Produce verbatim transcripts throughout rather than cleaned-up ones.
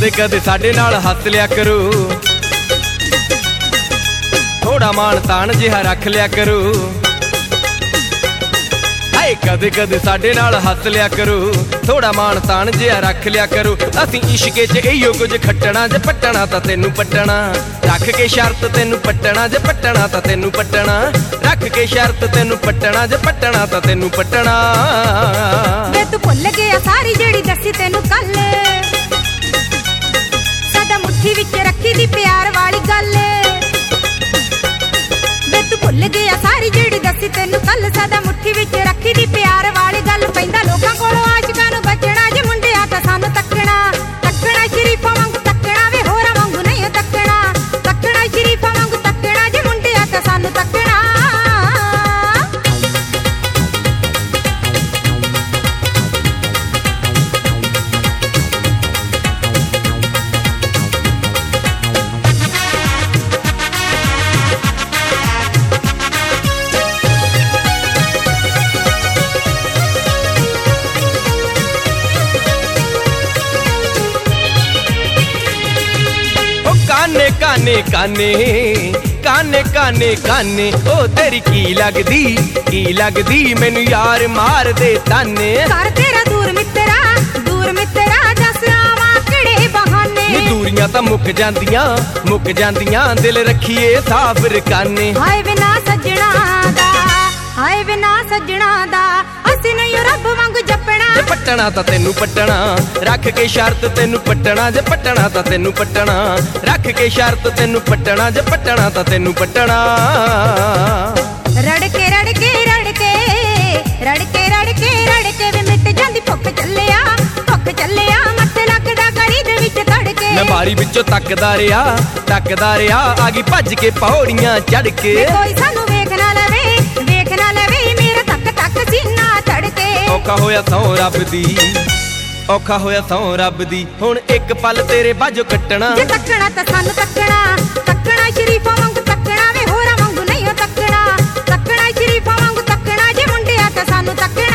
कदे कदे साडे नाल हस लिया करो, थोड़ा मान तान जिहा रख लिया करो। हाय कदे कदे साडे नाल हस लिया करो, थोड़ा मान तान जिहा रख लिया करो। असीं इश्के च इहो कुछ खट्टना, जे पट्टना तां तैनूं पट्टना, रख के शर्त तैनूं पट्टना, जे पट्टना तां तैनूं पट्टना, रख के शर्त तैनूं पट्टना, जे पट्टना तां तैनूं पट्टना। वे तू भुल गया सारी जेड़ी दसी तैनूं कल, साडा मुट्ठी विच रखी दी प्यार वाली गल। वे तू भुल गया सारी जेड़ी दसी तैनूं कल, साडा मुट्ठी विच रखी दी प्यार वाली गल। पैंदा लोकां कोलों आशिकां नूं बचना, जे मुंडिया तां सानूं तकना, तकना शरीफां वांगू तकना, वे होरां वांगू नहीं तकना, तकना शरीफां वांगू तकना, जे मुंडिया तां सानूं तकना। काने काने काने काने काने काने ओ तेरी की लगदी की लगदी, मैनू यार मार दे ताने। कर तेरा दूर मित्रा दूर मित्रा, दस आवां किहड़े बहाने। दूरियां तां मुक जांदियां मुक जांदियां, दिल रखिए साफ रकाने। हाय बिना सजना दा हाय बिना सजना दा, असीं नहीं रब वांगू जपना, जे पट्टना तां तैनूं पट्टना, रख के शर्त तैनूं पट्टना, जे पट्टना तां तैनूं पट्टना, रख के शर्त तैनूं पट्टना, जे पट्टना तां तैनूं पट्टना। रड़के रड़के रड़के रड़के रड़के रड़के वे मिट जांदी भुख चलिया भुख चलिया, मत्थे लगदा गली दे विच तड़के। मैं बारी विचों तकदा रिहा तकदा रिहा, आ गई भज के पौड़ियां चढ़ के। कोई सानू वेख ना लवे वेख ना लवे, मेरा तक तक सीना तड़के। औखा होया सौ रब दी औखा होया सौ रब दी, हुण एक पल तेरे बाजो कट्टना। जे तकना तां सानू तकना, तकना शरीफां वांगू तकना, वे होरां वांगू नहीं तकना, तकना शरीफां वांगू तकना, जे मुंडिया तां सानू तकना।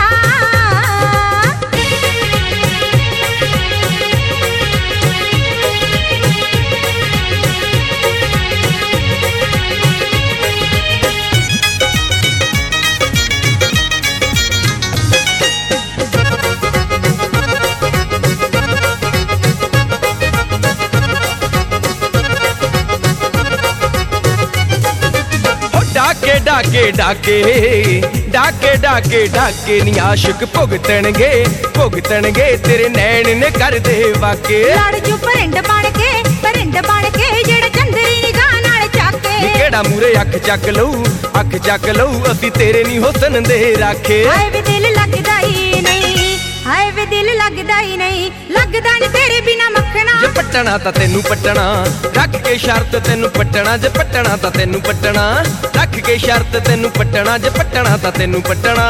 डाके डाके डाके डाके डाके डाके नी आशिक भुगतणगे भुगतणगे, तेरे नैन ने कर दे वाके। लड़ जो परिंड बन के परिंड बन के, जेड़ा चंदरी निगाह नाल चाके। केड़ा मूरे अख चक लऊ अख चक लऊ, असीं तेरे नी हुसन दे राखे। हाय वे दिल लगदा ही नहीं हाय वे दिल लगदा ही नहीं, लगदा नहीं तेरे बिना मखना। जे पट्टना तां तैनूं पट्टना, रख के शर्त तैनूं पट्टना, जे पट्टना तां तैनूं पट्टना, रख के शर्त तैनूं पट्टना, जे पट्टना तां तैनूं पट्टना।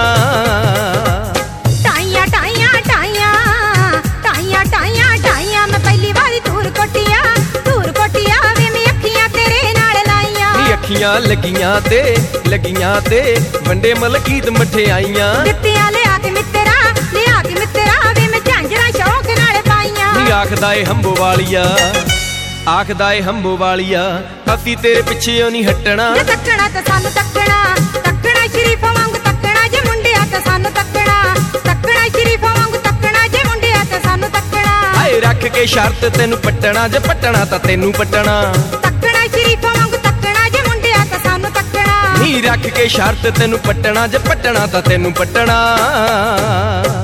टाइयां टाइयां टाइयां टाइयां टाइयां टाइयां, मैं पहली वारी दूर कोटिया दूर कोटिया, वे मैं अखियां तेरे नाल लाइयां। नी अखियां लगियां ते लगियां ते, वंडे मलकीत मठियाइयां। दित्तियां लिया के मित्रा लिया के मित्रा, वे मैं झांजरा शौक नाल पाइयां। नी आखदा ए हंबो वालिया आखदा ए हंबो वालिया, असीं तेरे पिछे नहीं हटना। जे तकना तां सानू तकना, तकना शरीफां वांगू तकना, जे मुंडिया तां सानू तकना, तकना शरीफां वांगू तकना, जे मुंडिया तां सानू तकना। हाय रख के शर्त तैनूं पट्टना, जे पट्टना तां तैनूं पट्टना, तकना शरीफां वांगू तकना, जे मुंडिया तां सानू तकना। नी रख के शर्त तैनूं पट्टना, जे पट्टना तां तैनूं पट्टना।